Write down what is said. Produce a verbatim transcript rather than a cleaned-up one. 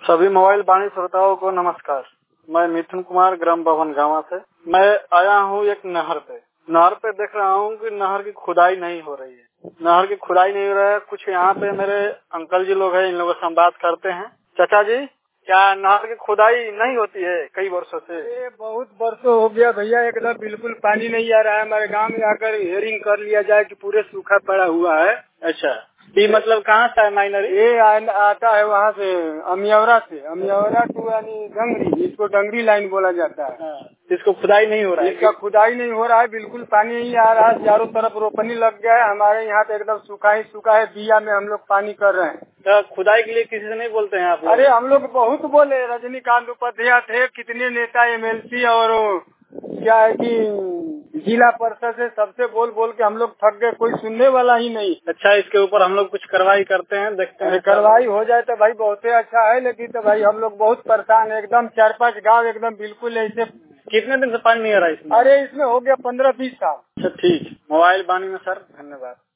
सभी मोबाइल वाणी श्रोताओं को नमस्कार। मैं मिथुन कुमार ग्राम भवन गांव से। मैं आया हूँ एक नहर पे। नहर पे देख रहा हूँ कि नहर की खुदाई नहीं हो रही है। नहर की खुदाई नहीं हो रहा है। कुछ यहाँ पे मेरे अंकल जी लोग हैं, इन लोगों से हम बात करते हैं। चाचा जी, क्या नहर की खुदाई नहीं होती है कई वर्षों से? ये बहुत वर्षों हो गया भैया, एकदम बिल्कुल पानी नहीं आ रहा है। हमारे गांव में आकर हेयरिंग कर लिया जाए कि पूरे सूखा पड़ा हुआ है। अच्छा, ये मतलब कहाँ से है माइनर? ये आता है वहाँ से, अमियौरा से। अमियौरा टू यानी डंगरी, इसको डंगरी लाइन बोला जाता है। इसको खुदाई नहीं हो रहा है? इसका खुदाई नहीं हो रहा है, बिल्कुल पानी नहीं आ रहा है। चारों तरफ रोपनी लग गया है। हमारे यहाँ तो एकदम सूखा ही सूखा है। बिया में हम लोग पानी कर रहे हैं। तो खुदाई के लिए किसी से नहीं बोलते हैं आप लोग? अरे हम लोग बहुत बोले, रजनीकांत उपाध्याय थे, कितने नेता एमएलसी और क्या है कि जिला परिषद से सबसे बोल बोल के हम लोग थक गए, कोई सुनने वाला ही नहीं। अच्छा, इसके ऊपर हम लोग कुछ कार्रवाई करते हैं, देखते हैं। कार्रवाई हो जाए तो भाई बहुत ही अच्छा है, लेकिन तो भाई हम लोग बहुत परेशान है। एकदम चार पांच गांव एकदम बिल्कुल ऐसे। कितने दिन से पानी नहीं आ रहा है इसमें? अरे इसमें हो गया पंद्रह बीस साल। अच्छा ठीक, मोबाइल वाणी में सर धन्यवाद।